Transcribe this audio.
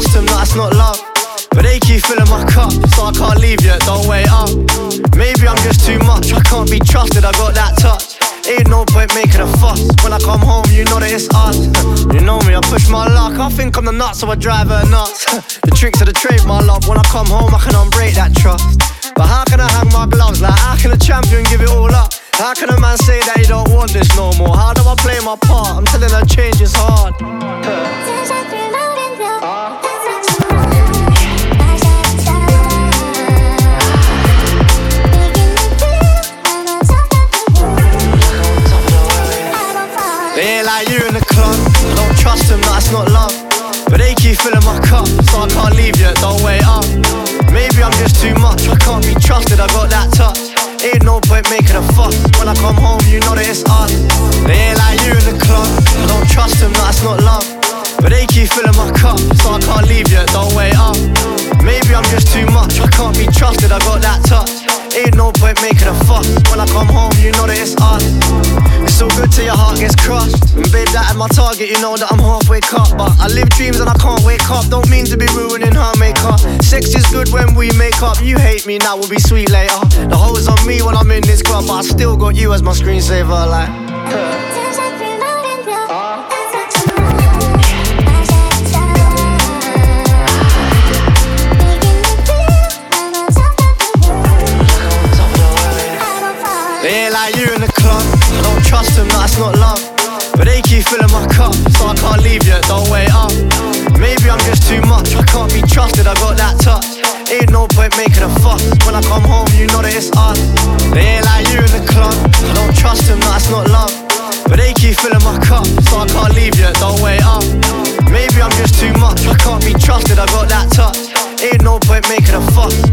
trust them, that's not love. But they keep filling my cup, so I can't leave yet, don't wait up. Maybe I'm just too much, I can't be trusted, I got that touch. Ain't no point making a fuss. When I come home, you know that it's us. You know me, I push my luck. I think I'm the nut, so I drive her nuts. The tricks of the trade, my love. When I come home, I can unbreak that trust. But how can I hang my gloves? Like, how can a champion give it all up? How can a man say that he don't want this no more? How do I play my part? I'm telling her change is hard. They ain't like you in the club, I don't trust them, that's not love. But they keep filling my cup, so I can't leave yet, don't wait up. Maybe I'm just too much, I can't be trusted, I got that touch. Ain't no point making a fuss. When I come home, you know that it's us. They ain't like you in the club, I don't trust them, that's not love. But they keep filling my cup, so I can't leave yet, don't wait up. Maybe I'm just too much, I can't be trusted, I got that touch. Ain't no point making a fuss. When I come home, you know that it's us. It's so good till your heart gets crushed. And babe, that is my target, you know that I'm halfway cut. But I live dreams and I can't wake up. Don't mean to be ruining her makeup. Sex is good when we make up. You hate me, now we'll be sweet later. The hoes on me when I'm in this club, but I still got you as my screensaver, like They ain't like you in the club, I don't trust them, that's not love. But they keep filling my cup, so I can't leave yet, don't wait up. Maybe I'm just too much, I can't be trusted, I got that touch. Ain't no point making a fuss. When I come home, you know that it's us. They ain't like you in the club, I don't trust them, that's not love. But they keep filling my cup, so I can't leave yet, don't wait up. Maybe I'm just too much, I can't be trusted, I got that touch. Ain't no point making a fuss.